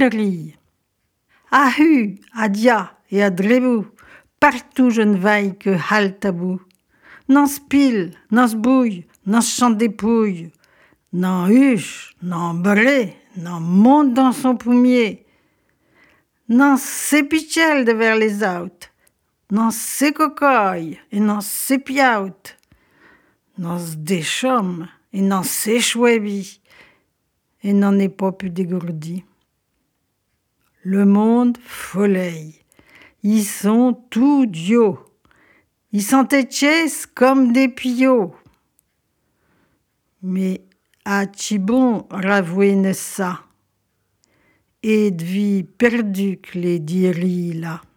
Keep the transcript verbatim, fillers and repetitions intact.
rille. À Hu, à Dia et à Drébou, partout je ne vaille que haltabou. N'en spile, n'en sbouille, n'en chante des pouilles, n'en huche, n'en bré, n'en monte dans son poumier, n'en s'épichelle de vers les autres, n'en s'écocoille et n'en s'épiaute, n'en se déchomme et n'en s'échouébit, et n'en est pas plus dégourdi. Le monde foleille, ils sont tout dios, ils sont échès comme des piots. Mais à Chibon ravouer ça, et de vie perdue que les diri là.